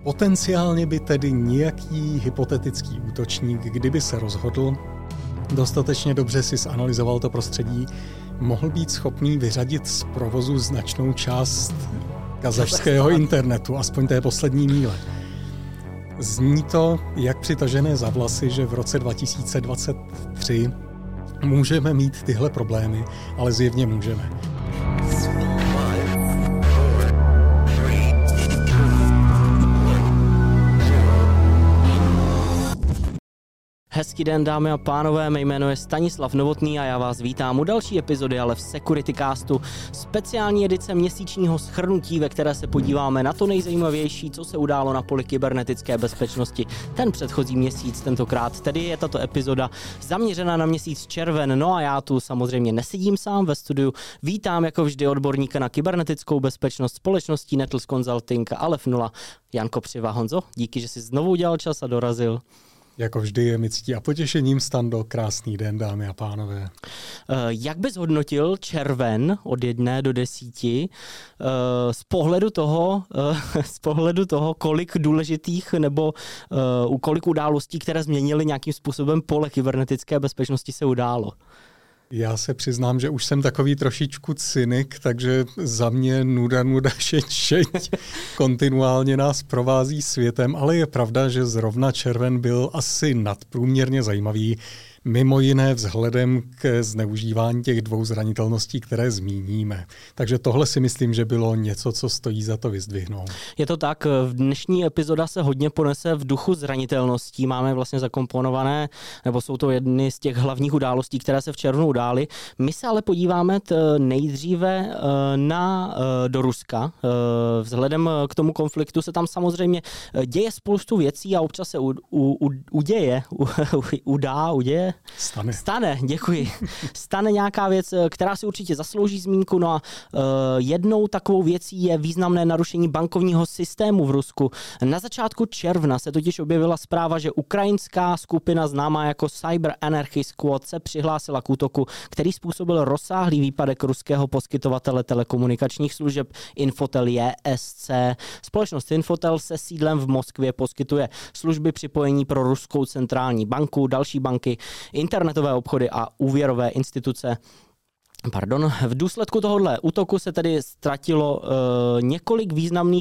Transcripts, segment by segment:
Potenciálně by tedy nějaký hypotetický útočník, kdyby se rozhodl, dostatečně dobře si zanalyzoval to prostředí, mohl být schopný vyřadit z provozu značnou část kazašského internetu, aspoň té poslední míle. Zní to, jak přitažené za vlasy, že v roce 2023 můžeme mít tyhle problémy, ale zjevně můžeme. Hezký den, dámy a pánové, mé jméno je Stanislav Novotný a já vás vítám u další epizody ale v Security Castu, speciální edice měsíčního shrnutí, ve které se podíváme na to nejzajímavější, co se událo na poli kybernetické bezpečnosti ten předchozí měsíc tentokrát. Tedy je tato epizoda zaměřena na měsíc červen, no a já tu samozřejmě nesedím sám ve studiu, vítám jako vždy odborníka na kybernetickou bezpečnost společností Nettles Consulting Alef 0, Jan Kopřiva. Honzo, díky, že jsi znovu udělal čas a dorazil. Jako vždy je mi ctí a potěšením, Stando, krásný den, dámy a pánové. Jak bys hodnotil červen od 1 do 10 z pohledu toho, kolik důležitých nebo kolik událostí, které změnily nějakým způsobem pole kybernetické bezpečnosti, se událo? Já se přiznám, že už jsem takový trošičku cynik, takže za mě nuda, šeť kontinuálně nás provází světem, ale je pravda, že zrovna červen byl asi nadprůměrně zajímavý, mimo jiné vzhledem k zneužívání těch dvou zranitelností, které zmíníme. Takže tohle si myslím, že bylo něco, co stojí za to vyzdvihnout. Je to tak, dnešní epizoda se hodně ponese v duchu zranitelností. Máme vlastně zakomponované, nebo jsou to jedny z těch hlavních událostí, které se v červnu udály. My se ale podíváme nejdříve do Ruska. Vzhledem k tomu konfliktu se tam samozřejmě děje spoustu věcí a občas se uděje. Stane, děkuji. Stane nějaká věc, která si určitě zaslouží zmínku. No a jednou takovou věcí je významné narušení bankovního systému v Rusku. Na začátku června se totiž objevila zpráva, že ukrajinská skupina známá jako Cyber Anarchy Squad se přihlásila k útoku, který způsobil rozsáhlý výpadek ruského poskytovatele telekomunikačních služeb Infotel JSC. Společnost Infotel se sídlem v Moskvě poskytuje služby připojení pro ruskou centrální banku, další banky, internetové obchody a úvěrové instituce. V důsledku tohohle útoku se tedy ztratilo několik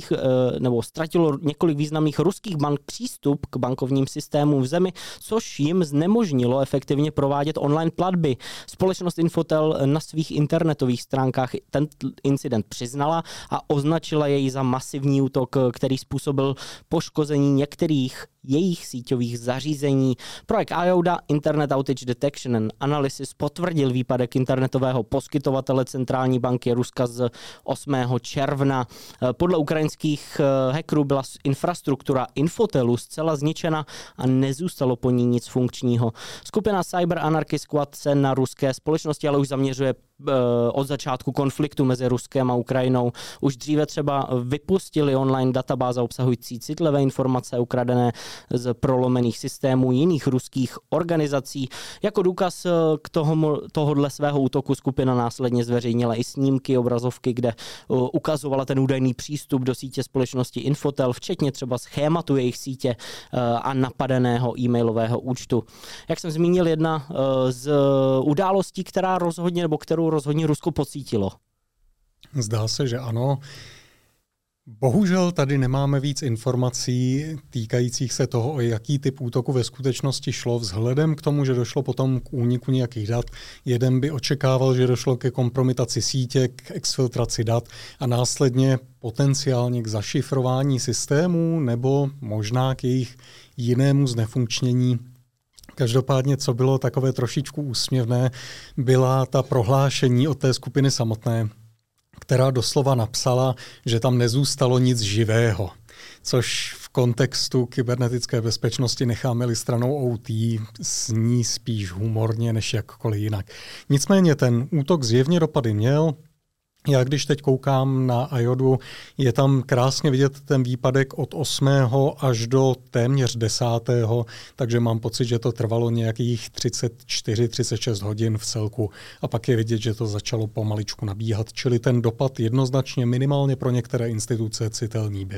významných ruských bank přístup k bankovním systémům v zemi, což jim znemožnilo efektivně provádět online platby. Společnost Infotel na svých internetových stránkách ten incident přiznala a označila jej za masivní útok, který způsobil poškození některých jejich síťových zařízení. Projekt IODA, Internet Outage Detection and Analysis, potvrdil výpadek internetového poskytovatele centrální banky Ruska z 8. června. Podle ukrajinských hackerů byla infrastruktura Infotelu zcela zničena a nezůstalo po ní nic funkčního. Skupina Cyber Anarchy Squad se na ruské společnosti ale už zaměřuje od začátku konfliktu mezi Ruskem a Ukrajinou. Už dříve třeba vypustili online databáze obsahující citlivé informace ukradené z prolomených systémů jiných ruských organizací. Jako důkaz k tohodle svého útoku skupina následně zveřejnila i snímky, obrazovky, kde ukazovala ten údajný přístup do sítě společnosti Infotel, včetně třeba schématu jejich sítě a napadeného e-mailového účtu. Jak jsem zmínil, jedna z událostí, kterou rozhodně Rusko pocítilo. Zdá se, že ano. Bohužel tady nemáme víc informací týkajících se toho, o jaký typ útoku ve skutečnosti šlo, vzhledem k tomu, že došlo potom k úniku nějakých dat. Jeden by očekával, že došlo ke kompromitaci sítě, k exfiltraci dat a následně potenciálně k zašifrování systémů nebo možná k jejich jinému znefunkčnění. Každopádně, co bylo takové trošičku úsměvné, byla ta prohlášení od té skupiny samotné, která doslova napsala, že tam nezůstalo nic živého, což v kontextu kybernetické bezpečnosti necháme-li stranou OT zní spíš humorně než jakkoliv jinak. Nicméně ten útok zjevně dopady měl. Já když teď koukám na IODu, je tam krásně vidět ten výpadek od 8. až do téměř 10. takže mám pocit, že to trvalo nějakých 34-36 hodin v celku a pak je vidět, že to začalo pomaličku nabíhat, čili ten dopad jednoznačně minimálně pro některé instituce citelný byl.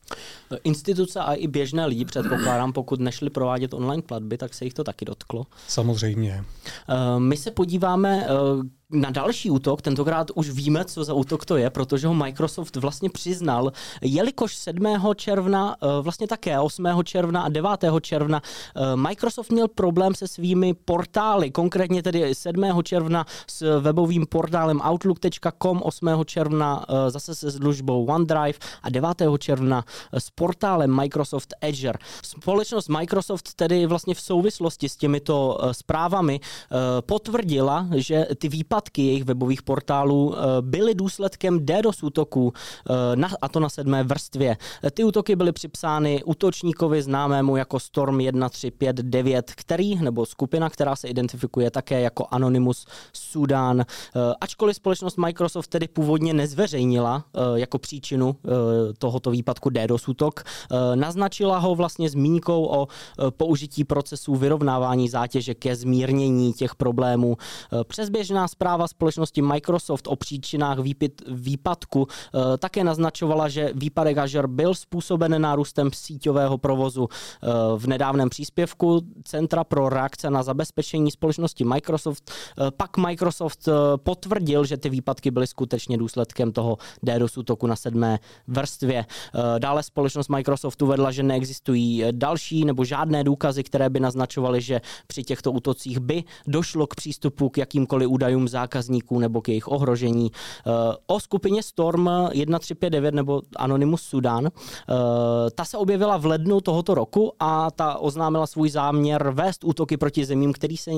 Instituce a i běžné lidi, předpokládám, pokud nešli provádět online platby, tak se jich to taky dotklo. Samozřejmě. My se podíváme na další útok, tentokrát už víme, co za útok to je, protože ho Microsoft vlastně přiznal, jelikož 7. června, vlastně také 8. června a 9. června Microsoft měl problém se svými portály, konkrétně tedy 7. června s webovým portálem outlook.com, 8. června zase se službou OneDrive a 9. června s portálem Microsoft Azure. Společnost Microsoft tedy vlastně v souvislosti s těmito zprávami potvrdila, že ty výpadky jejich webových portálů byly důsledkem DDoS útoků, a to na 7. vrstvě. Ty útoky byly připsány útočníkovi známému jako Storm 1359, nebo skupina, která se identifikuje také jako Anonymous Sudan. Ačkoliv společnost Microsoft tedy původně nezveřejnila jako příčinu tohoto výpadku DDoS útok, naznačila ho vlastně zmínkou o použití procesů vyrovnávání zátěže ke zmírnění těch problémů. Přesběžná zpráva společnosti Microsoft o příčinách výpadku také naznačovala, že výpadek Azure byl způsoben nárůstem síťového provozu. V nedávném příspěvku Centra pro reakce na zabezpečení společnosti Microsoft pak Microsoft potvrdil, že ty výpadky byly skutečně důsledkem toho DDoS útoku na 7. vrstvě. Dále společnost Microsoft uvedla, že neexistují další nebo žádné důkazy, které by naznačovaly, že při těchto útocích by došlo k přístupu k jakýmkoliv údajům zákazníků nebo k jejich ohrožení. O skupině Storm 1359 nebo Anonymous Sudan, ta se objevila v lednu tohoto roku a ta oznámila svůj záměr vést útoky proti zemím,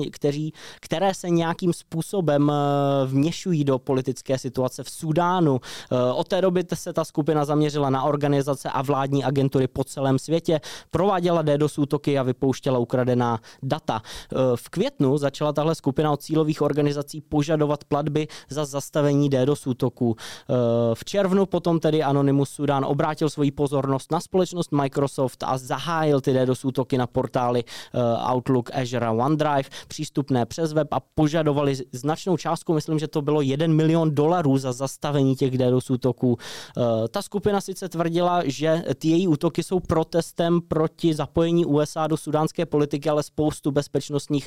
které se nějakým způsobem vměšují do politické situace v Súdánu. Od té doby se ta skupina zaměřila na organizace a vládní agentury po celém světě, prováděla DDoS útoky a vypouštěla ukradená data. V květnu začala tahle skupina od cílových organizací požadovat platby za zastavení DDoS útoků. V červnu potom tedy Anonymous Sudan obrátil svoji pozornost na společnost Microsoft a zahájil ty DDoS útoky na portály Outlook, Azure a OneDrive, přístupné přes web a požadovali značnou částku, myslím, že to bylo $1 milion za zastavení těch DDoS útoků. Ta skupina sice tvrdila, že ty její útoky jsou protestem proti zapojení USA do sudánské politiky, ale spoustu bezpečnostních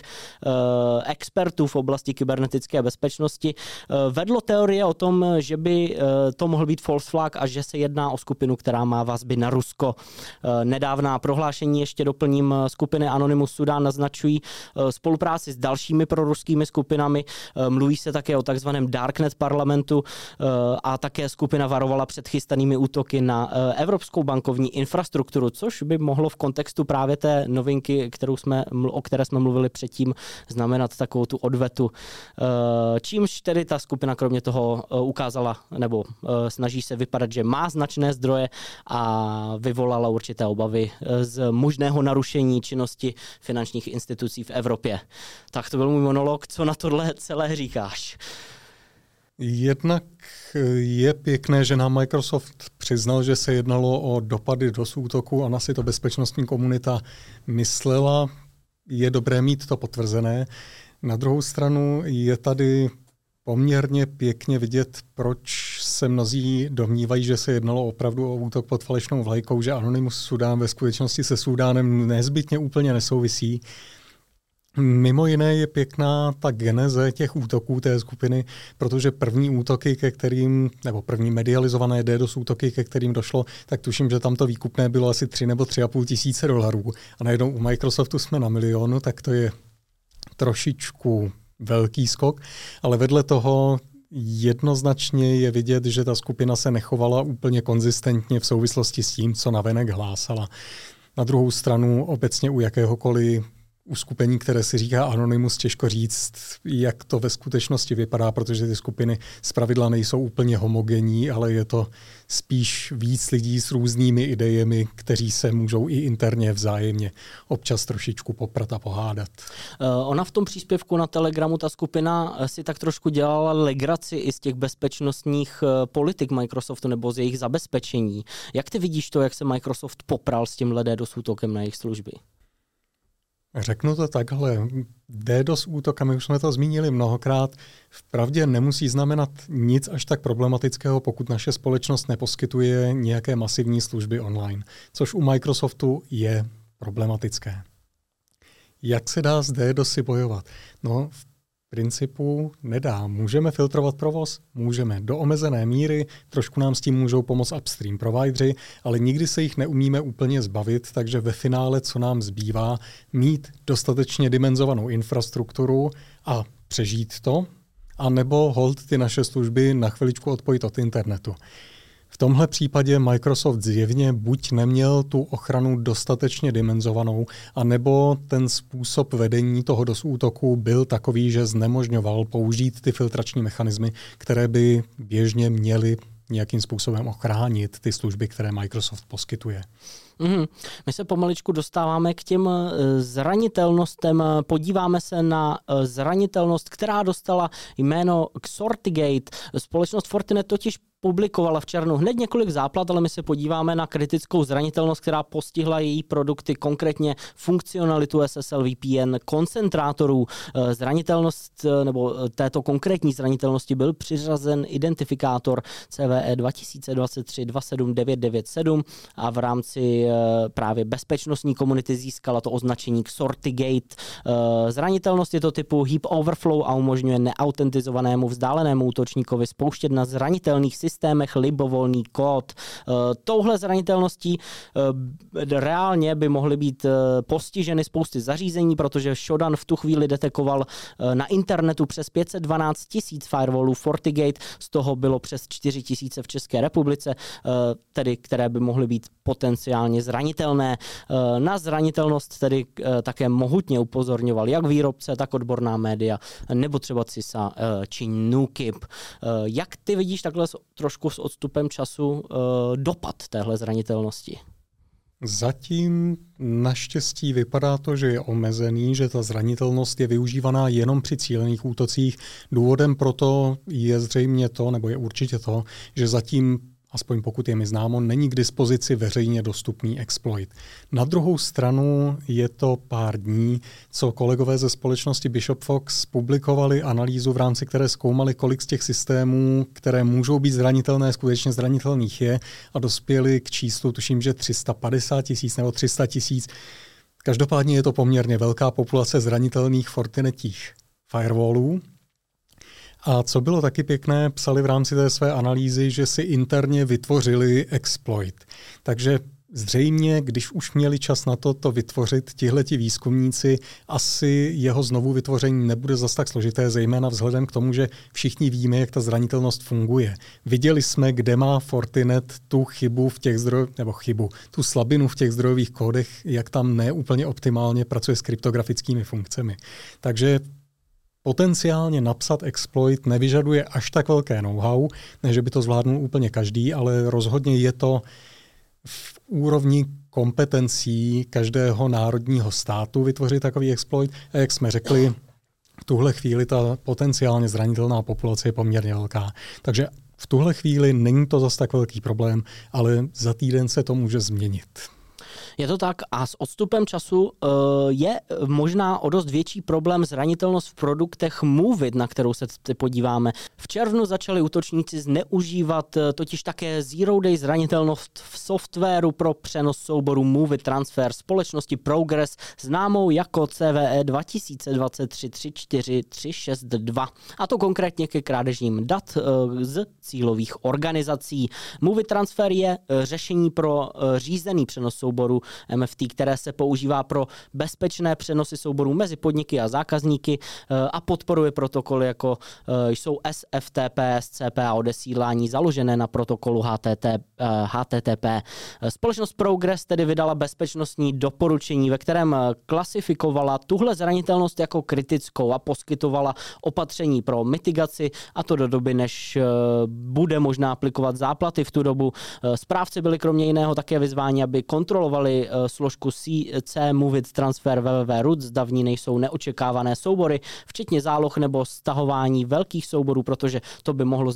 expertů v oblasti kybernetické bezpečnosti vedlo teorie o tom, že by to mohl být false flag a že se jedná o skupinu, která má vazby na Rusko. Nedávná prohlášení, ještě doplním, skupiny Anonymous Sudan naznačují spolupráci s dalšími proruskými skupinami. Mluví se také o takzvaném Darknet parlamentu a také skupina varovala před chystanými útoky na evropskou bankovní infrastrukturu, což by mohlo v kontextu právě té novinky, o které jsme mluvili předtím, znamenat takovou tu odvetu. Čímž tedy ta skupina kromě toho ukázala, nebo snaží se vypadat, že má značné zdroje a vyvolala určité obavy z možného narušení činnosti finančních institucí v Evropě. Tak to byl můj monolog. Co na tohle celé říkáš? Jednak je pěkné, že nám Microsoft přiznal, že se jednalo o dopady DOS útoku a na si to bezpečnostní komunita myslela. Je dobré mít to potvrzené. Na druhou stranu je tady poměrně pěkně vidět, proč se mnozí domnívají, že se jednalo opravdu o útok pod falešnou vlajkou, že Anonymous Sudan ve skutečnosti se Súdánem nezbytně úplně nesouvisí. Mimo jiné je pěkná ta geneze těch útoků té skupiny, protože první útoky, nebo první medializované DDoS útoky, ke kterým došlo, tak tuším, že tam to výkupné bylo asi 3 nebo 3,5 tisíce dolarů. A najednou u Microsoftu jsme na 1 milionu, tak to je trošičku velký skok, ale vedle toho jednoznačně je vidět, že ta skupina se nechovala úplně konzistentně v souvislosti s tím, co navenek hlásala. Na druhou stranu obecně u jakéhokoliv uskupení, které si říká Anonymous, těžko říct, jak to ve skutečnosti vypadá, protože ty skupiny zpravidla nejsou úplně homogenní, ale je to spíš víc lidí s různými idejemi, kteří se můžou i interně vzájemně občas trošičku poprat a pohádat. Ona v tom příspěvku na Telegramu, ta skupina si tak trošku dělala legraci i z těch bezpečnostních politik Microsoftu nebo z jejich zabezpečení. Jak ty vidíš to, jak se Microsoft popral s tímhle DDoS útokem na jejich služby? Řeknu to takhle. DDoS útok, a my už jsme to zmínili mnohokrát, vpravdě nemusí znamenat nic až tak problematického, pokud naše společnost neposkytuje nějaké masivní služby online, což u Microsoftu je problematické. Jak se dá s DDoSy bojovat? No, v principu nedá. Můžeme filtrovat provoz? Můžeme. Do omezené míry, trošku nám s tím můžou pomoct upstream provideři, ale nikdy se jich neumíme úplně zbavit, takže ve finále, co nám zbývá, mít dostatečně dimenzovanou infrastrukturu a přežít to, anebo hold ty naše služby na chviličku odpojit od internetu. V tomhle případě Microsoft zjevně buď neměl tu ochranu dostatečně dimenzovanou, anebo ten způsob vedení toho DOS útoku byl takový, že znemožňoval použít ty filtrační mechanismy, které by běžně měly nějakým způsobem ochránit ty služby, které Microsoft poskytuje. My se pomaličku dostáváme k těm zranitelnostem. Podíváme se na zranitelnost, která dostala jméno Xortigate. Společnost Fortinet totiž publikovala v červnu hned několik záplat, ale my se podíváme na kritickou zranitelnost, která postihla její produkty, konkrétně funkcionalitu SSL VPN koncentrátorů. Zranitelnost nebo této konkrétní zranitelnosti byl přiřazen identifikátor CVE 2023-27997 a v rámci právě bezpečnostní komunity získala to označení Xortigate. Zranitelnost je to typu heap overflow a umožňuje neautentizovanému vzdálenému útočníkovi spouštět na zranitelných systémech libovolný kód. Touhle zranitelností reálně by mohly být postiženy spousty zařízení, protože Shodan v tu chvíli detekoval na internetu přes 512 000 firewallů FortiGate, z toho bylo přes 4 000 v České republice, tedy které by mohly být potenciálně zranitelné. Na zranitelnost tedy také mohutně upozorňoval jak výrobce, tak odborná média, nebo třeba CISA či NUKIP. Jak ty vidíš takhle trošku s odstupem času dopad téhle zranitelnosti? Zatím naštěstí vypadá to, že je omezený, že ta zranitelnost je využívaná jenom při cílených útocích. Důvodem proto je zřejmě to, nebo je určitě to, že zatím, aspoň pokud je mi známo, není k dispozici veřejně dostupný exploit. Na druhou stranu je to pár dní, co kolegové ze společnosti Bishop Fox publikovali analýzu, v rámci které zkoumali, kolik z těch systémů, které můžou být zranitelné, skutečně zranitelných je, a dospěli k číslu, tuším, že 350 000 nebo 300 000. Každopádně je to poměrně velká populace zranitelných Fortinetích firewallů. A co bylo taky pěkné, psali v rámci té své analýzy, že si interně vytvořili exploit. Takže zřejmě, když už měli čas na to vytvořit tihleti výzkumníci, asi jeho znovu vytvoření nebude zas tak složité, zejména vzhledem k tomu, že všichni víme, jak ta zranitelnost funguje. Viděli jsme, kde má Fortinet tu chybu v těch tu slabinu v těch zdrojových kódech, jak tam neúplně optimálně pracuje s kryptografickými funkcemi. Takže potenciálně napsat exploit nevyžaduje až tak velké know-how, než by to zvládnul úplně každý, ale rozhodně je to v úrovni kompetencí každého národního státu vytvořit takový exploit. A jak jsme řekli, v tuhle chvíli ta potenciálně zranitelná populace je poměrně velká. Takže v tuhle chvíli není to zas tak velký problém, ale za týden se to může změnit. Je to tak a s odstupem času je možná o dost větší problém zranitelnost v produktech Moveit, na kterou se podíváme. V červnu začali útočníci zneužívat totiž také Zero Day zranitelnost v softwaru pro přenos souboru Moveit Transfer společnosti Progress, známou jako CVE 2023-34362. A to konkrétně ke krádežím dat z cílových organizací. Moveit Transfer je řešení pro řízený přenos souboru MFT, které se používá pro bezpečné přenosy souborů mezi podniky a zákazníky a podporuje protokoly, jako jsou SFTP, SCP a odesílání založené na protokolu HTTP. Společnost Progress tedy vydala bezpečnostní doporučení, ve kterém klasifikovala tuhle zranitelnost jako kritickou a poskytovala opatření pro mitigaci, a to do doby, než bude možná aplikovat záplaty. V tu dobu správci byli kromě jiného také vyzváni, aby kontrolovali využili složku C Movit Transfer www.root, zda v ní nejsou neočekávané soubory, včetně záloh nebo stahování velkých souborů, protože to by mohlo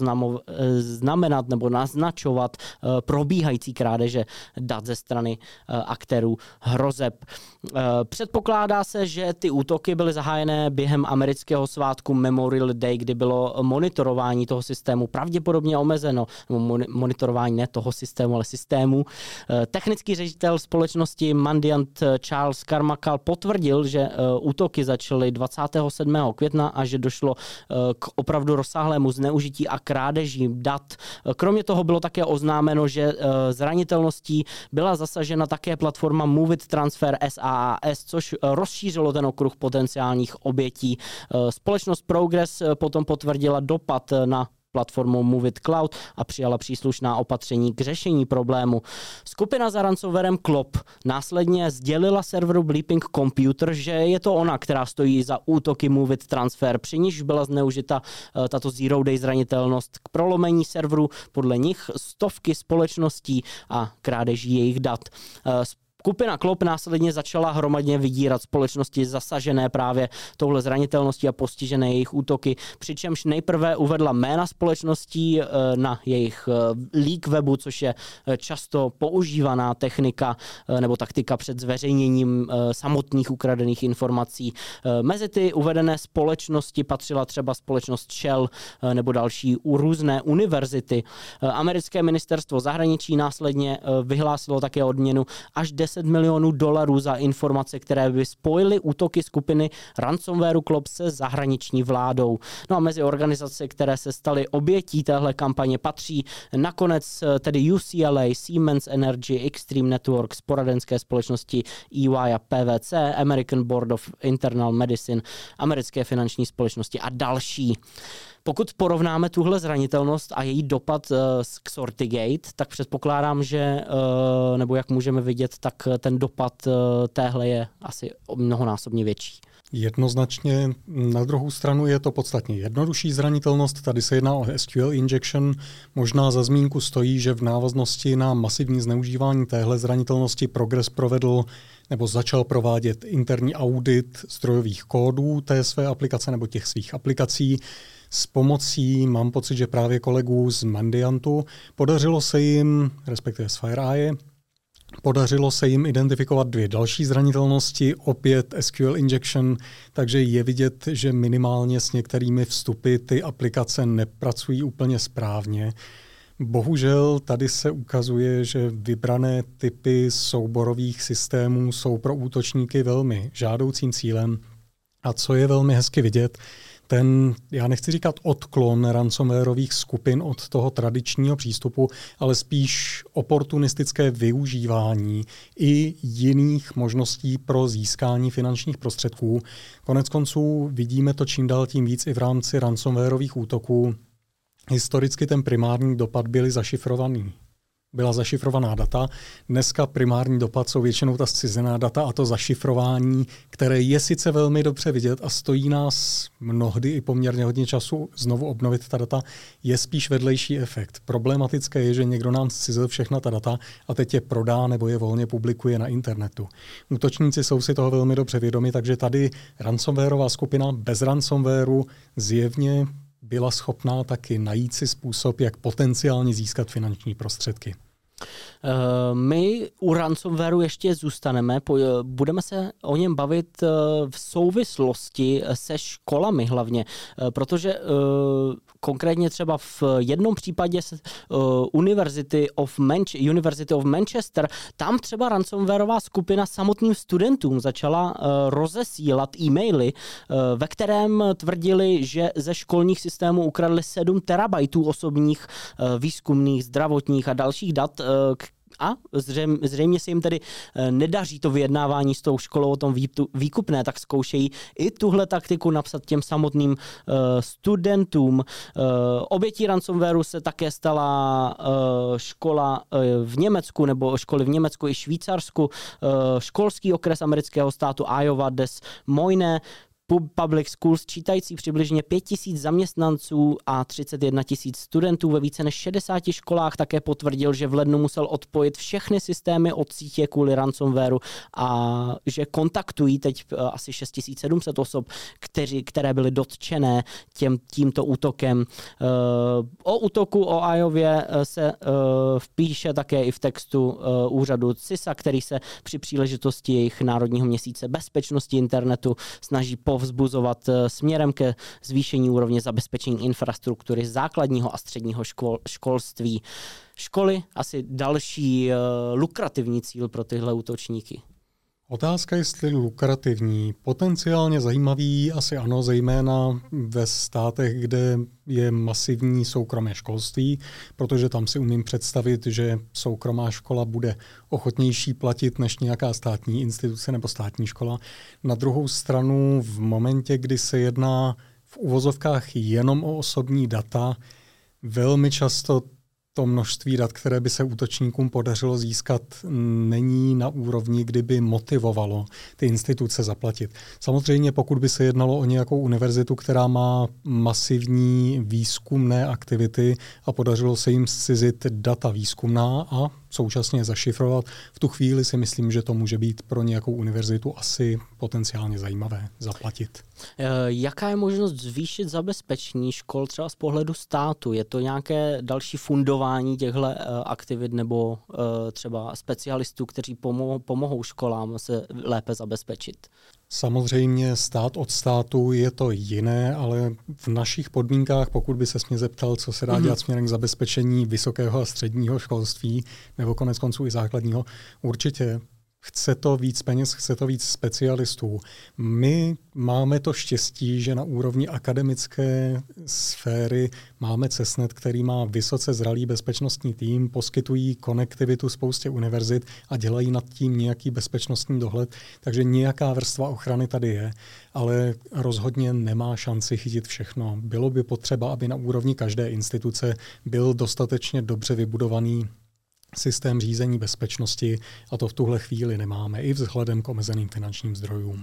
znamenat nebo naznačovat probíhající krádeže dat ze strany aktérů hrozeb. Předpokládá se, že ty útoky byly zahájené během amerického svátku Memorial Day, kdy bylo monitorování toho systému pravděpodobně omezeno, monitorování ne toho systému, ale systému. Technický ředitel společnosti Mandiant Charles Carmichael potvrdil, že útoky začaly 27. května a že došlo k opravdu rozsáhlému zneužití a krádeží dat. Kromě toho bylo také oznámeno, že zranitelností byla zasažena také platforma Movit Transfer SaaS, což rozšířilo ten okruh potenciálních obětí. Společnost Progress potom potvrdila dopad na platformou Movit Cloud a přijala příslušná opatření k řešení problému. Skupina za ransomwarem Klop následně sdělila serveru Bleeping Computer, že je to ona, která stojí za útoky Movit Transfer, při níž byla zneužita tato zero day zranitelnost k prolomení serveru, podle nich stovky společností a krádeží jejich dat. Skupina Klop následně začala hromadně vydírat společnosti zasažené právě touhle zranitelností a postižené jejich útoky, přičemž nejprve uvedla jména společností na jejich leak webu, což je často používaná technika nebo taktika před zveřejněním samotných ukradených informací. Mezi ty uvedené společnosti patřila třeba společnost Shell nebo další různé univerzity. Americké ministerstvo zahraničí následně vyhlásilo také odměnu až $10 milionů za informace, které by spojily útoky skupiny ransomwareu Klop se zahraniční vládou. No a mezi organizace, které se staly obětí téhle kampaně, patří nakonec tedy UCLA, Siemens Energy, Extreme Networks, poradenské společnosti EY a PwC, American Board of Internal Medicine, americké finanční společnosti a další. Pokud porovnáme tuhle zranitelnost a její dopad k Sortigate, tak předpokládám, že, nebo jak můžeme vidět, tak ten dopad téhle je asi mnohonásobně větší. Jednoznačně. Na druhou stranu je to podstatně jednodušší zranitelnost. Tady se jedná o SQL injection. Možná za zmínku stojí, že v návaznosti na masivní zneužívání téhle zranitelnosti Progress provedl nebo začal provádět interní audit zdrojových kódů té své aplikace nebo těch svých aplikací. S pomocí, mám pocit, že právě kolegů z Mandiantu, podařilo se jim, respektive z FireEye, podařilo se jim identifikovat 2 další zranitelnosti, opět SQL injection, takže je vidět, že minimálně s některými vstupy ty aplikace nepracují úplně správně. Bohužel tady se ukazuje, že vybrané typy souborových systémů jsou pro útočníky velmi žádoucím cílem. A co je velmi hezky vidět, ten, já nechci říkat odklon ransomwareových skupin od toho tradičního přístupu, ale spíš oportunistické využívání i jiných možností pro získání finančních prostředků. Konec konců vidíme to čím dál tím víc i v rámci ransomwareových útoků. Historicky ten primární dopad byla zašifrovaná data. Dneska primární dopad jsou většinou ta zcizená data a to zašifrování, které je sice velmi dobře vidět a stojí nás mnohdy i poměrně hodně času znovu obnovit ta data, je spíš vedlejší efekt. Problematické je, že někdo nám zcizil všechna ta data a teď je prodá nebo je volně publikuje na internetu. Útočníci jsou si toho velmi dobře vědomi, takže tady ransomwareová skupina bez ransomwareu zjevně byla schopná taky najít si způsob, jak potenciálně získat finanční prostředky. My u ransomwareu ještě zůstaneme, budeme se o něm bavit v souvislosti se školami hlavně, protože konkrétně třeba v jednom případě University of Manchester, tam třeba ransomwareová skupina samotným studentům začala rozesílat e-maily, ve kterém tvrdili, že ze školních systémů ukradli 7 terabajtů osobních, výzkumných, zdravotních a dalších dat, a zřejmě se jim tedy nedaří to vyjednávání s tou školou o tom výkupné, tak zkoušejí i tuhle taktiku napsat těm samotným studentům. Obětí ransomwareu se také stala škola v Německu, nebo školy v Německu i Švýcarsku, školský okres amerického státu Iowa Des Moines. Public Schools, čítající přibližně 5000 zaměstnanců a 31 000 studentů ve více než 60 školách, také potvrdil, že v lednu musel odpojit všechny systémy od sítě kvůli ransomwareu a že kontaktují teď asi 6700 osob, které byly dotčené tímto útokem. O útoku o Iově se píše také i v textu úřadu CISA, který se při příležitosti jejich Národního měsíce bezpečnosti internetu snaží povzbuzovat směrem ke zvýšení úrovně zabezpečení infrastruktury základního a středního školství. Školy asi další lukrativní cíl pro tyhle útočníky. Otázka, jestli lukrativní. Potenciálně zajímavý asi ano, zejména ve státech, kde je masivní soukromé školství, protože tam si umím představit, že soukromá škola bude ochotnější platit než nějaká státní instituce nebo státní škola. Na druhou stranu v momentě, kdy se jedná v uvozovkách jenom o osobní data, velmi často to množství dat, které by se útočníkům podařilo získat, není na úrovni, kdyby motivovalo ty instituce zaplatit. Samozřejmě, pokud by se jednalo o nějakou univerzitu, která má masivní výzkumné aktivity a podařilo se jim zcizit data výzkumná a současně zašifrovat, v tu chvíli si myslím, že to může být pro nějakou univerzitu asi potenciálně zajímavé zaplatit. Jaká je možnost zvýšit zabezpečení škol třeba z pohledu státu? Je to nějaké další fundování těchto aktivit nebo třeba specialistů, kteří pomohou školám se lépe zabezpečit? Samozřejmě stát od státu je to jiné, ale v našich podmínkách, pokud by se mě zeptal, co se dá dělat směrem k zabezpečení vysokého a středního školství, nebo konec konců i základního, určitě chce to víc peněz, chce to víc specialistů. My máme to štěstí, že na úrovni akademické sféry máme CESNET, který má vysoce zralý bezpečnostní tým, poskytují konektivitu spoustě univerzit a dělají nad tím nějaký bezpečnostní dohled, takže nějaká vrstva ochrany tady je, ale rozhodně nemá šanci chytit všechno. Bylo by potřeba, aby na úrovni každé instituce byl dostatečně dobře vybudovaný systém řízení bezpečnosti a to v tuhle chvíli nemáme i vzhledem k omezeným finančním zdrojům.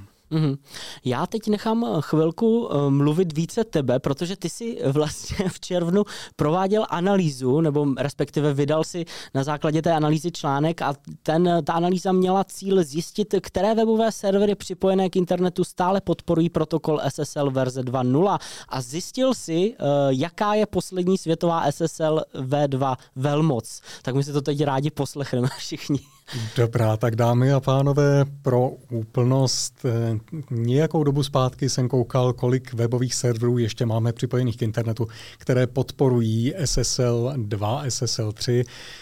Já teď nechám chvilku mluvit více tebe, protože ty si vlastně v červnu prováděl analýzu, nebo respektive vydal si na základě té analýzy článek a ta analýza měla cíl zjistit, které webové servery připojené k internetu stále podporují protokol SSL verze 2.0 a zjistil si, jaká je poslední světová SSL v2 velmoc. Tak my si to teď rádi poslechneme všichni. Dobrá, tak dámy a pánové, pro úplnost nějakou dobu zpátky jsem koukal, kolik webových serverů ještě máme připojených k internetu, které podporují SSL 2, SSL 3.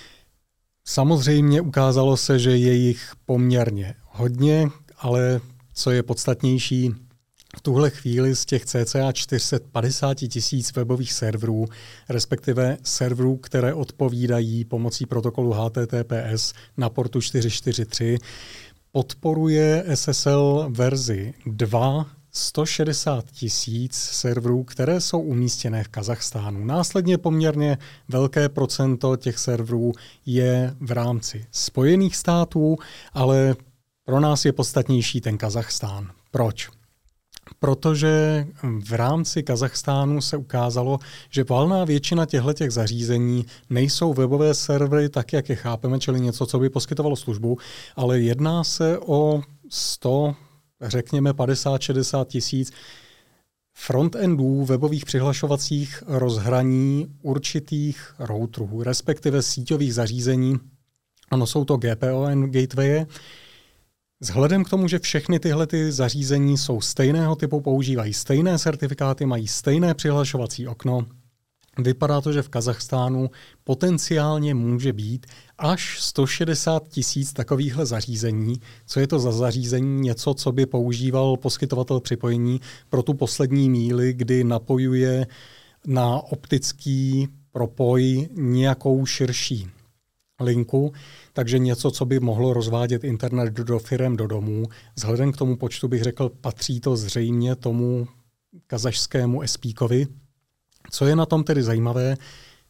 Samozřejmě ukázalo se, že je jich poměrně hodně, ale co je podstatnější, v tuhle chvíli z těch cca 450 000 webových serverů, respektive serverů, které odpovídají pomocí protokolu HTTPS na portu 443, podporuje SSL verzi 2 160 000 serverů, které jsou umístěné v Kazachstánu. Následně poměrně velké procento těch serverů je v rámci Spojených států, ale pro nás je podstatnější ten Kazachstán. Proč? Protože v rámci Kazachstánu se ukázalo, že valná většina těchto zařízení nejsou webové servery tak, jak je chápeme, čili něco, co by poskytovalo službu, ale jedná se o 100, řekněme 50-60 tisíc frontendů webových přihlašovacích rozhraní určitých routerů, respektive síťových zařízení. Ano, jsou to GPON gatewaye. Vzhledem k tomu, že všechny tyhle zařízení jsou stejného typu, používají stejné certifikáty, mají stejné přihlašovací okno, vypadá to, že v Kazachstánu potenciálně může být až 160 000 takovýchhle zařízení. Co je to za zařízení? Něco, co by používal poskytovatel připojení pro tu poslední míli, kdy napojuje na optický propoj nějakou širší linku, takže něco, co by mohlo rozvádět internet do firem, do domů. Vzhledem k tomu počtu bych řekl, patří to zřejmě tomu kazašskému SPíkovi. Co je na tom tedy zajímavé?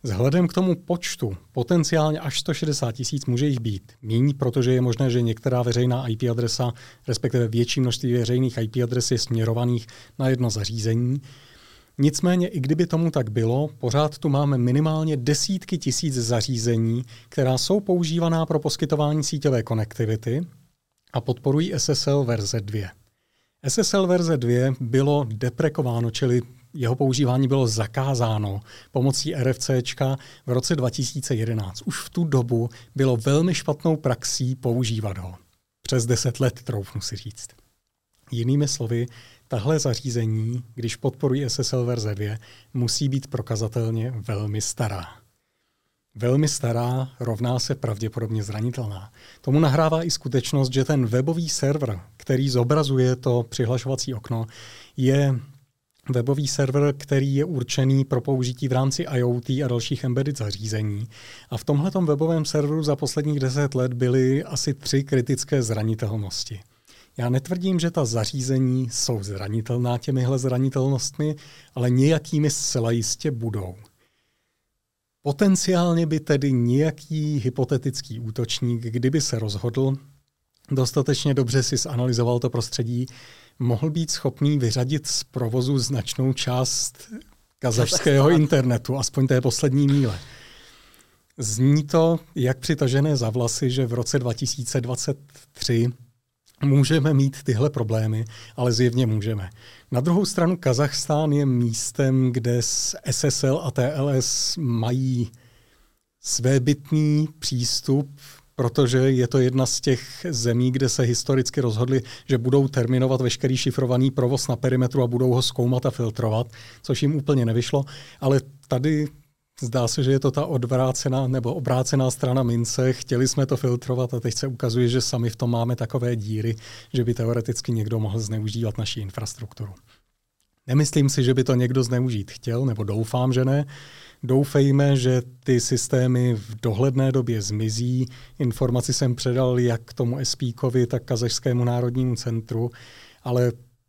Vzhledem k tomu počtu potenciálně až 160 000 může jich být míň, protože je možné, že některá veřejná IP adresa, respektive větší množství veřejných IP adres je směrovaných na jedno zařízení. Nicméně, i kdyby tomu tak bylo, pořád tu máme minimálně desítky tisíc zařízení, která jsou používaná pro poskytování síťové konektivity a podporují SSL verze 2. SSL verze 2 bylo deprekováno, čili jeho používání bylo zakázáno pomocí RFCčka v roce 2011. Už v tu dobu bylo velmi špatnou praxí používat ho. Přes 10 let, troufnu si říct. Jinými slovy, tahle zařízení, když podporují SSL verze 2, musí být prokazatelně velmi stará. Velmi stará rovná se pravděpodobně zranitelná. Tomu nahrává i skutečnost, že ten webový server, který zobrazuje to přihlašovací okno, je webový server, který je určený pro použití v rámci IoT a dalších embedded zařízení. A v tomhletom webovém serveru za posledních 10 let byly asi 3 kritické zranitelnosti. Já netvrdím, že ta zařízení jsou zranitelná těmihle zranitelnostmi, ale nějakými zcela jistě budou. Potenciálně by tedy nějaký hypotetický útočník, kdyby se rozhodl, dostatečně dobře si zanalyzoval to prostředí, mohl být schopný vyřadit z provozu značnou část kazašského internetu, aspoň té poslední míle. Zní to, jak přitažené za vlasy, že v roce 2023 můžeme mít tyhle problémy, ale zjevně můžeme. Na druhou stranu Kazachstán je místem, kde SSL a TLS mají svébytný přístup, protože je to jedna z těch zemí, kde se historicky rozhodli, že budou terminovat veškerý šifrovaný provoz na perimetru a budou ho zkoumat a filtrovat, což jim úplně nevyšlo, ale tady zdá se, že je to ta odvrácená nebo obrácená strana mince. Chtěli jsme to filtrovat a teď se ukazuje, že sami v tom máme takové díry, že by teoreticky někdo mohl zneužívat naši infrastrukturu. Nemyslím si, že by to někdo zneužít chtěl, nebo doufám, že ne. Doufejme, že ty systémy v dohledné době zmizí. Informaci jsem předal jak k tomu SPíkovi, tak Kazašskému národnímu centru, ale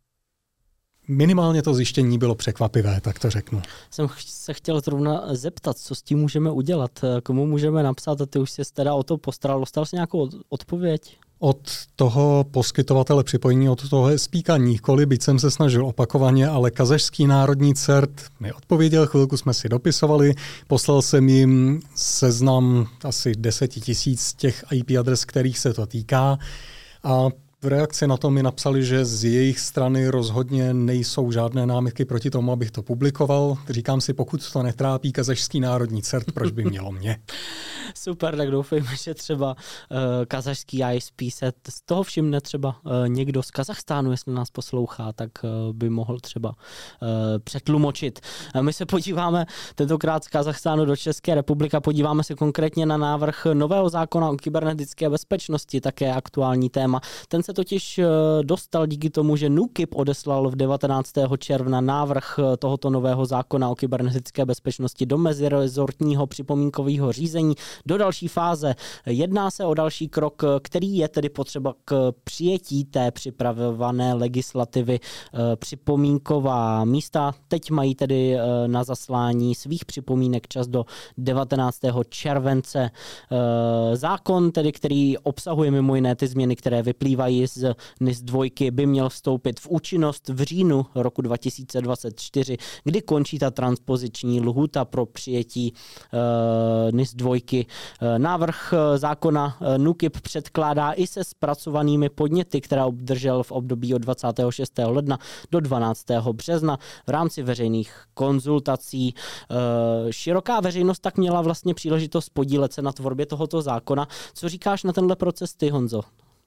minimálně to zjištění bylo překvapivé, tak to řeknu. Jsem se chtěl zrovna zeptat, co s tím můžeme udělat, komu můžeme napsat a ty už jsi teda o to postaral. Dostal jsi nějakou odpověď? Od toho poskytovatele připojení, od toho SPíka nikoli, byť jsem se snažil opakovaně, ale Kazašský národní CERT mi odpověděl, chvilku jsme si dopisovali, poslal jsem jim seznam asi 10 000 těch IP adres, kterých se to týká a v reakci na to mi napsali, že z jejich strany rozhodně nejsou žádné námitky proti tomu, abych to publikoval. Říkám si, pokud to netrápí Kazašský národní CERT, proč by mělo mě? Super, tak doufejme, že třeba kazašský ISP se z toho všimne třeba někdo z Kazachstánu, jestli nás poslouchá, tak by mohl třeba přetlumočit. My se podíváme tentokrát z Kazachstánu do České republiky, podíváme se konkrétně na návrh nového zákona o kybernetické bezpečnosti, také aktuální téma. Ten se totiž dostal díky tomu, že NÚKIB odeslal v 19. června návrh tohoto nového zákona o kybernetické bezpečnosti do mezirezortního připomínkového řízení do další fáze. Jedná se o další krok, který je tedy potřeba k přijetí té připravované legislativy. Připomínková místa teď mají tedy na zaslání svých připomínek čas do 19. července. Zákon, tedy, který obsahuje mimo jiné ty změny, které vyplývají z NIS 2, by měl vstoupit v účinnost v říjnu roku 2024, kdy končí ta transpoziční lhůta pro přijetí NIS 2. Návrh zákona NÚKIB předkládá i se zpracovanými podněty, které obdržel v období od 26. ledna do 12. března v rámci veřejných konzultací. Široká veřejnost tak měla vlastně příležitost podílet se na tvorbě tohoto zákona. Co říkáš na tenhle proces ty, Honzo?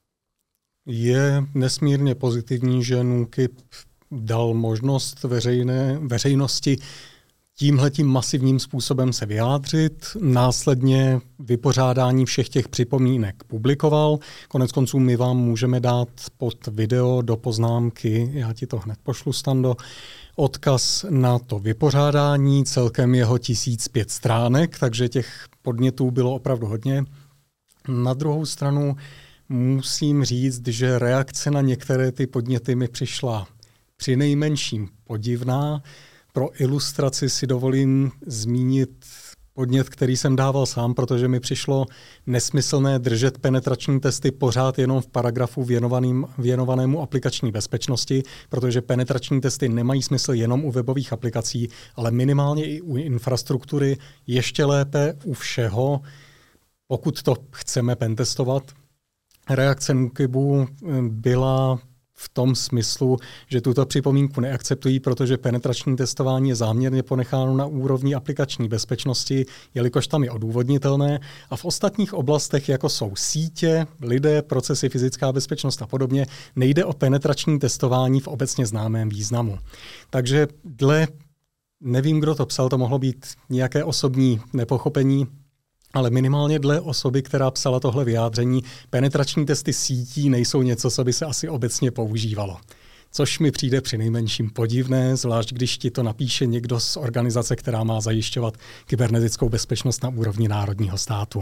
Je nesmírně pozitivní, že NÚKIB dal možnost veřejnosti tímhletím masivním způsobem se vyjádřit, následně vypořádání všech těch připomínek publikoval. Konec konců my vám můžeme dát pod video do poznámky, já ti to hned pošlu, Stando, odkaz na to vypořádání, celkem jeho 1005 stránek, takže těch podnětů bylo opravdu hodně. Na druhou stranu musím říct, že reakce na některé ty podněty mi přišla přinejmenším podivná. Pro ilustraci si dovolím zmínit podnět, který jsem dával sám, protože mi přišlo nesmyslné držet penetrační testy pořád jenom v paragrafu věnovanému aplikační bezpečnosti, protože penetrační testy nemají smysl jenom u webových aplikací, ale minimálně i u infrastruktury, ještě lépe u všeho, pokud to chceme pentestovat. Reakce NÚKIBu byla v tom smyslu, že tuto připomínku neakceptují, protože penetrační testování je záměrně ponecháno na úrovni aplikační bezpečnosti, jelikož tam je odůvodnitelné, a v ostatních oblastech, jako jsou sítě, lidé, procesy, fyzická bezpečnost a podobně, nejde o penetrační testování v obecně známém významu. Takže nevím, kdo to psal, to mohlo být nějaké osobní nepochopení, ale minimálně dle osoby, která psala tohle vyjádření, penetrační testy sítí nejsou něco, co by se asi obecně používalo. Což mi přijde přinejmenším podivné, zvlášť když ti to napíše někdo z organizace, která má zajišťovat kybernetickou bezpečnost na úrovni národního státu.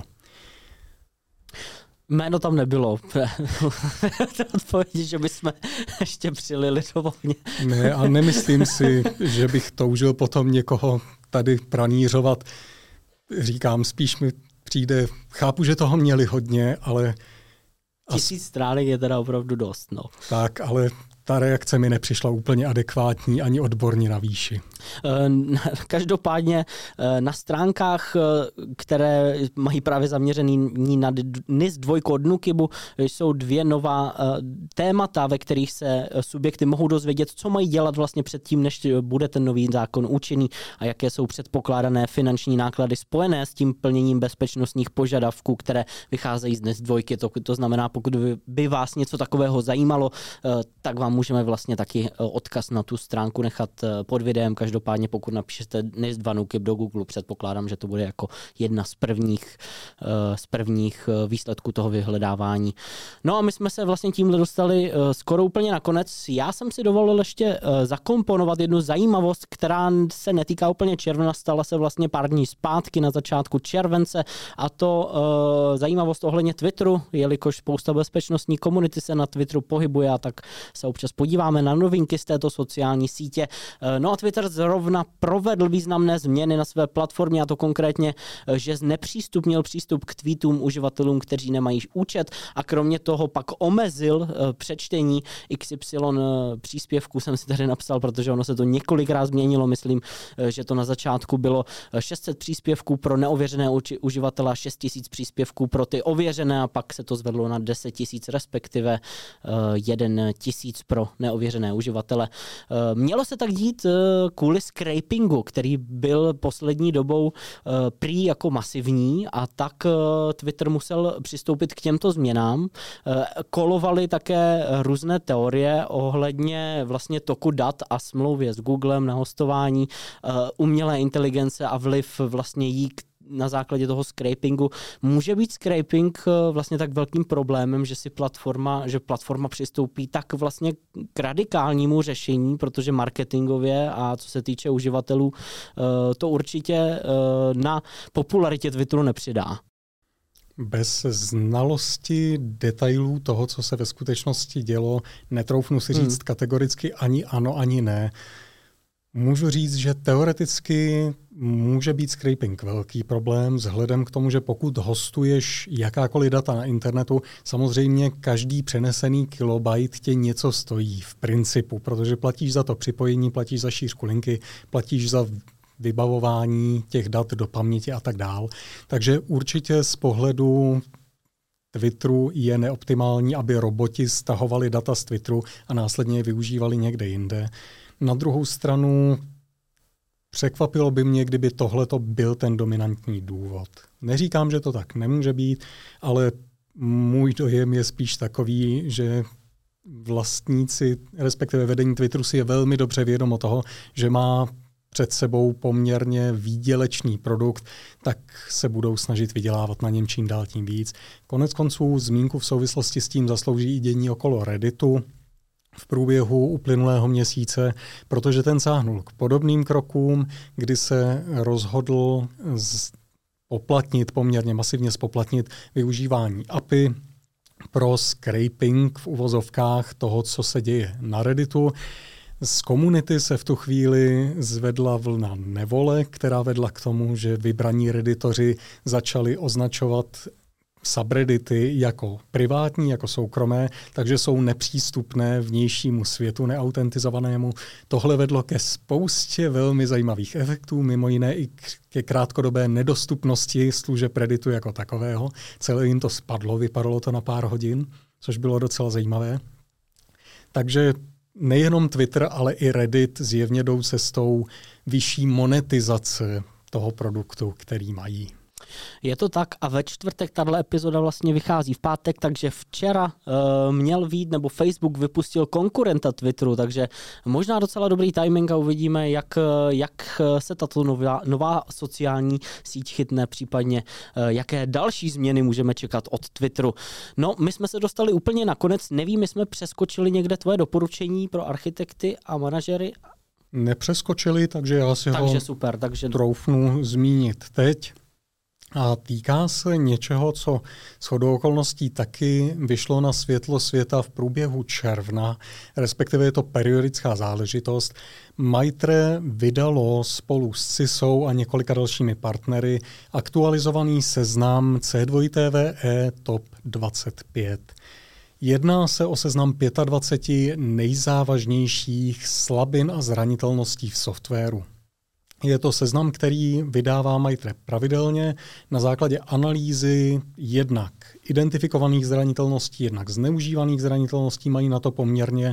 Jméno tam nebylo. Odpovědi, že bychom ještě přilili do ohně. Ne, a nemyslím si, že bych toužil potom někoho tady pranířovat. Říkám, spíš mi přijde, chápu, že toho měli hodně, ale... 1000 stránek je teda opravdu dost, no. Tak, ale ta reakce mi nepřišla úplně adekvátní ani odborně na výši. Každopádně na stránkách, které mají právě zaměřený na NIS 2 od NÚKIBu, jsou 2 nová témata, ve kterých se subjekty mohou dozvědět, co mají dělat vlastně předtím, než bude ten nový zákon účinný a jaké jsou předpokládané finanční náklady spojené s tím plněním bezpečnostních požadavků, které vycházejí z NIS 2. To znamená, pokud by vás něco takového zajímalo, tak vám můžeme vlastně taky odkaz na tu stránku nechat pod videem. Každopádně pokud napíšete NIS 2 NÚKIB do Google, předpokládám, že to bude jako jedna z prvních výsledků toho vyhledávání. No a my jsme se vlastně tímhle dostali skoro úplně na konec. Já jsem si dovolil ještě zakomponovat jednu zajímavost, která se netýká úplně června, stala se vlastně pár dní zpátky na začátku července, a to zajímavost ohledně Twitteru, jelikož spousta bezpečnostní komunity se na Twitteru pohybuje, a tak se občas podíváme na novinky z této sociální sítě. No a Twitter zrovna provedl významné změny na své platformě, a to konkrétně, že znepřístupnil přístup k tweetům uživatelům, kteří nemají účet, a kromě toho pak omezil přečtení XY příspěvků, jsem si tady napsal, protože ono se to několikrát změnilo. Myslím, že to na začátku bylo 600 příspěvků pro neověřené uživatele a 6000 příspěvků pro ty ověřené, a pak se to zvedlo na 10 000, respektive 1000 pro neověřené uživatele. Mělo se tak dít kvůli scrapingu, který byl poslední dobou prý jako masivní, a tak Twitter musel přistoupit k těmto změnám. Kolovaly také různé teorie ohledně vlastně toku dat a smlouvě s Googlem na hostování, umělé inteligence a vliv vlastně jí na základě toho scrapingu. Může být scraping vlastně tak velkým problémem, že platforma přistoupí tak vlastně k radikálnímu řešení, protože marketingově a co se týče uživatelů, to určitě na popularitě Twitteru nepřidá. Bez znalosti detailů toho, co se ve skutečnosti dělo, netroufnu si říct kategoricky ani ano, ani ne. Můžu říct, že teoreticky může být scraping velký problém, vzhledem k tomu, že pokud hostuješ jakákoliv data na internetu, samozřejmě každý přenesený kilobajt tě něco stojí v principu, protože platíš za to připojení, platíš za šířku linky, platíš za vybavování těch dat do paměti a tak dál. Takže určitě z pohledu Twitteru je neoptimální, aby roboti stahovali data z Twitteru a následně je využívali někde jinde. Na druhou stranu překvapilo by mě, kdyby tohleto byl ten dominantní důvod. Neříkám, že to tak nemůže být, ale můj dojem je spíš takový, že vlastníci, respektive vedení Twitteru si je velmi dobře vědomo toho, že má před sebou poměrně výdělečný produkt, tak se budou snažit vydělávat na něm čím dál tím víc. Konec konců zmínku v souvislosti s tím zaslouží i dění okolo Redditu v průběhu uplynulého měsíce, protože ten sáhnul k podobným krokům, kdy se rozhodl poměrně masivně spoplatnit využívání API pro scraping v uvozovkách toho, co se děje na Redditu. Z komunity se v tu chvíli zvedla vlna nevole, která vedla k tomu, že vybraní reditoři začali označovat subreddity jako privátní, jako soukromé, takže jsou nepřístupné vnějšímu světu neautentizovanému. Tohle vedlo ke spoustě velmi zajímavých efektů, mimo jiné i ke krátkodobé nedostupnosti služeb Redditu jako takového. Celé jim to spadlo, vypadalo to na pár hodin, což bylo docela zajímavé. Takže nejenom Twitter, ale i Reddit zjevně jdou cestou vyšší monetizace toho produktu, který mají. Je to tak a ve čtvrtek tato epizoda vlastně vychází v pátek, takže včera měl vyjít, nebo Facebook vypustil konkurenta Twitteru, takže možná docela dobrý timing a uvidíme, jak se tato nová sociální síť chytne, případně jaké další změny můžeme čekat od Twitteru. No, my jsme se dostali úplně na konec, nevím, my jsme přeskočili někde tvoje doporučení pro architekty a manažery? Nepřeskočili, takže já si ho super, troufnu zmínit teď. A týká se něčeho, co shodou okolností taky vyšlo na světlo světa v průběhu června, respektive je to periodická záležitost. Maitre vydalo spolu s CISou a několika dalšími partnery aktualizovaný seznam C2TVE Top 25. Jedná se o seznam 25 nejzávažnějších slabin a zranitelností v softwaru. Je to seznam, který vydává Maitre pravidelně na základě analýzy jednak identifikovaných zranitelností, jednak zneužívaných zranitelností. Mají na to poměrně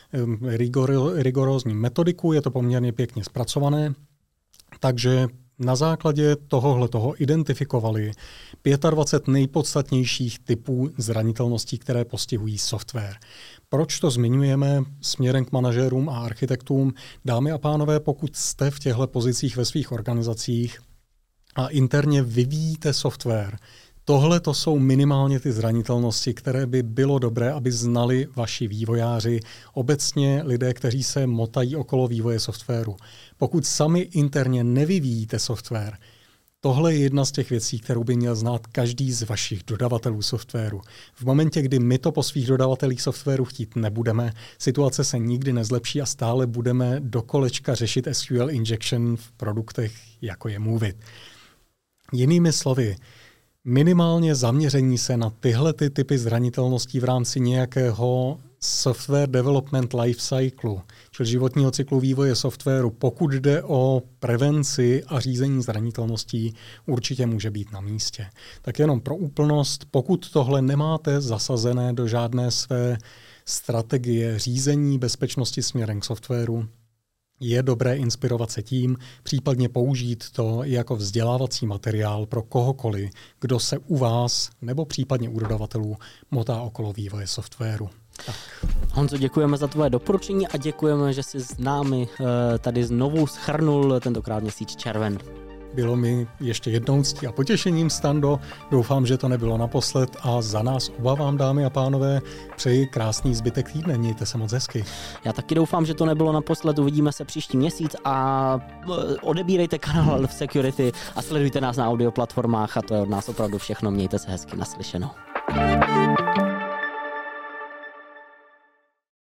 rigorózní metodiku, je to poměrně pěkně zpracované. Takže na základě toho identifikovali 25 nejpodstatnějších typů zranitelností, které postihují software. Proč to zmiňujeme směrem k manažérům a architektům? Dámy a pánové, pokud jste v těchto pozicích ve svých organizacích a interně vyvíjíte software, tohle to jsou minimálně ty zranitelnosti, které by bylo dobré, aby znali vaši vývojáři, obecně lidé, kteří se motají okolo vývoje softwaru. Pokud sami interně nevyvíjíte software, tohle je jedna z těch věcí, kterou by měl znát každý z vašich dodavatelů softwaru. V momentě, kdy my to po svých dodavatelích softwaru chtít nebudeme, situace se nikdy nezlepší a stále budeme do kolečka řešit SQL injection v produktech, jako je Moveit. Jinými slovy, minimálně zaměření se na tyhle typy zranitelností v rámci nějakého software development life cycle, čili životního cyklu vývoje softwaru, pokud jde o prevenci a řízení zranitelností, určitě může být na místě. Tak jenom pro úplnost, pokud tohle nemáte zasazené do žádné své strategie řízení bezpečnosti směrem k softwaru, je dobré inspirovat se tím, případně použít to jako vzdělávací materiál pro kohokoliv, kdo se u vás nebo případně u dodavatelů motá okolo vývoje softwaru. Tak. Honzo, děkujeme za tvoje doporučení a děkujeme, že jsi s námi tady znovu shrnul tentokrát měsíc červen. Bylo mi ještě jednou ctí a potěšením, Stando. Doufám, že to nebylo naposled a za nás oba vám, dámy a pánové, přeji krásný zbytek týdne. Mějte se moc hezky. Já taky doufám, že to nebylo naposled. Uvidíme se příští měsíc a odebírejte kanál Elf Security a sledujte nás na audio platformách a to je od nás opravdu všechno. Mějte se hezky, naslyšenou.